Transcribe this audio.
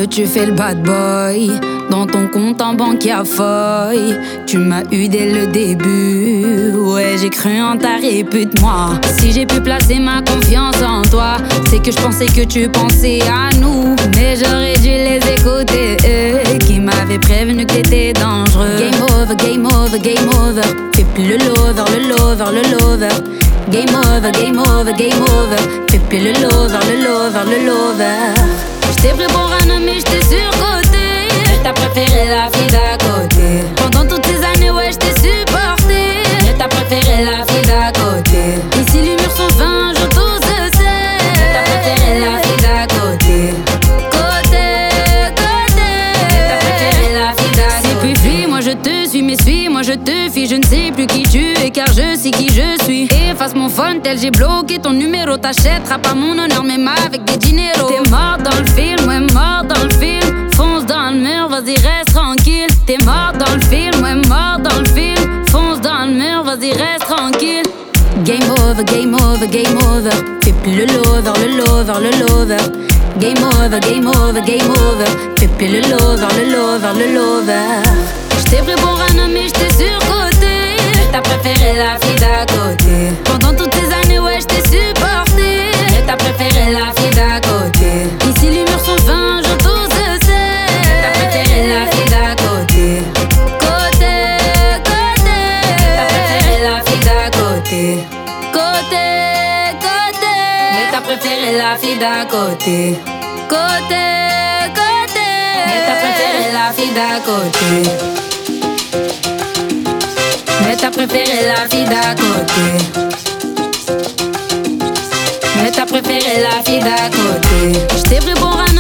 que tu fais le bad boy. Dans ton compte en banque y'a foille. Tu m'as eu dès le début. Ouais, j'ai cru en ta répute, moi. Si j'ai pu placer ma confiance en toi, c'est que je pensais que tu pensais à nous. Mais j'aurais dû les écouter, eux qui m'avaient prévenu que t'étais dangereux. Game over, game over, game over. Fais plus le lover, le lover, le lover. Game over, game over, game over. Fais plus le lover, le lover, le lover. J't'ai pris pour un homme et j't'ai surcoté. T'as préféré la fille d'à côté. Pendant toutes ces années, ouais, j't'ai supporté. Mais t'as préféré la fille d'à côté. Ici les murs sont fins, je tous se sait. Mais t'as préféré la fille d'à côté. T'as préféré la fille d'à côté. C'est plus fuis, moi je te suis, mais suis, moi je te fuis. Je ne sais plus qui tu es car je sais qui je suis. Efface mon phone tel j'ai bloqué ton numéro. T'achèteras pas mon honneur même avec des dineros. T'es mort dans le film, ouais mort dans le film. Fonce dans le mur, vas-y reste tranquille. T'es mort dans le film, ouais mort dans le film. Fonce dans le mur, vas-y reste tranquille. Game over, game over, game over. Fais plus le lover, le lover, le lover. Game over, game over, game over. Fais plus le lover, le lover, le lover. J't'ai pris pour un homme et j't'ai surcoté. Mais t'as préféré la fille d'à côté. Pendant toutes ces années, ouais, j't'ai supporté. Mais t'as préféré la fille d'à côté. Ici les murs sont fins, je tous se sais. Mais t'as préféré la fille d'à côté. T'as préféré la fille d'à côté. Mais t'as préféré la fille d'à côté. Mais t'as préféré la fille d'à côté. Mais t'as préféré la fille d'à côté. Mais t'as préféré la fille d'à côté. J't'ai pris pour un